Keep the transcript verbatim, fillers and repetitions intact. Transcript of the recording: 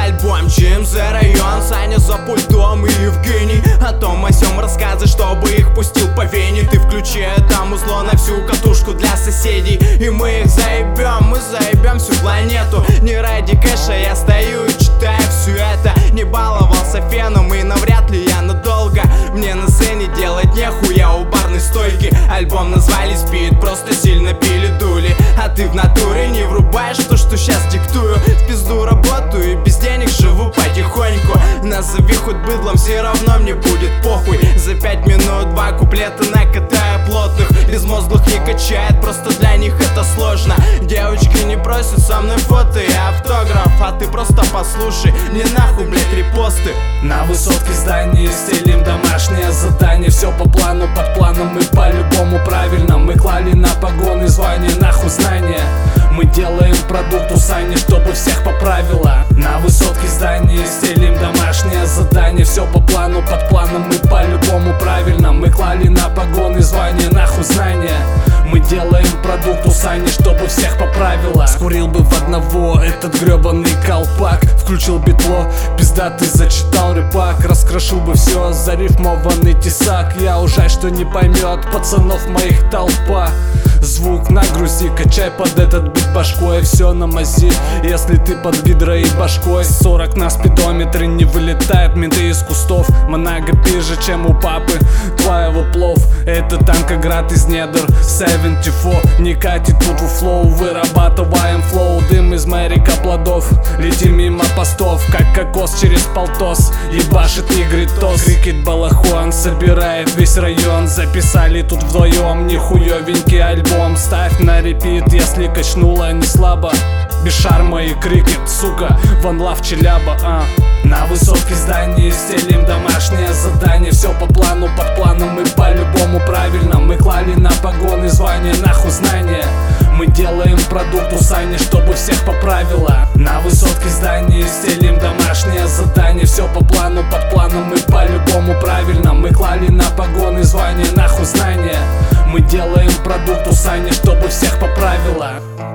альбом ЧМЗ район, Саня за пультом и Евгений о том о сём рассказы, чтобы их пустил по вене. Ты включи там узло на всю катушку для соседей, и мы их заебем, мы заебем всю планету. Не ради кэша я стою и читаю все это. Не баловался феном и навряд ли я надолго. Мне на сцене делать нехуя у барной стойки. Альбом назвали «Спид», просто сильно пили дули. А ты в натуре не врубаешь то, что сейчас диктую. В пизду работаю и без денег живу потихоньку. Назови хоть быдлом, все равно мне будет похуй. За пять минут два куплета накатаю плотных. Безмозглых не качает, просто для них это сложно. Девочки не просят со мной фото и автограф, а ты просто послушай, мне нахуй, блять, репосты. На высотке здания стелим домашнее задание. Все по плану, под планом и по-любому правильно. Мы клали на погоны звания, нахуй знания. Мы делаем продукт у Сани, чтобы всех поправило. На высотке здания стелим домашнее задание. Все по плану, под планом и по-любому правильно. Мы клали на погоны звания, нахуй знания. Мы делаем продукт у Сани, чтобы всех поправило. Скурил бы в одного этот гребаный колпак. Включил битло, пиздатый зачитал рэпак. Раскрошил бы все, зарифмованный тесак. Я уже что не поймет, пацанов моих толпа. Звук нагрузи, качай под этот бит башкой. Все на мази, если ты под гидро и башкой. Сорок на спидометре, не вылетает менты из кустов. Много пизже, чем у папы твоего плов. Это танкоград из недр семьдесят четыре. Не катит тут в флоу, вырабатываем флоу. Дым из мэрика плодов, летим мимо постов. Как кокос через полтос, ебашит негритос. Крикет балахон, собирает весь район. Записали тут вдвоем, нихуевенький альбом. Ставь на репит, если качнула не слабо. Без шарма и крикет, сука, ван лав Челяба, а. На высотке здания стелим домашнее задание. Все по плану, под планом и по-любому правильно. Мы клали на погоны звания, нахуй знания. Мы делаем продукт у Сани, чтобы всех поправило. На высотке здания стелим домашнее задание. Все по плану, под планом и по-любому правильно. Мы клали на погоны звания, нахуй знания. Мы делаем продукт у Сани, чтобы всех поправило.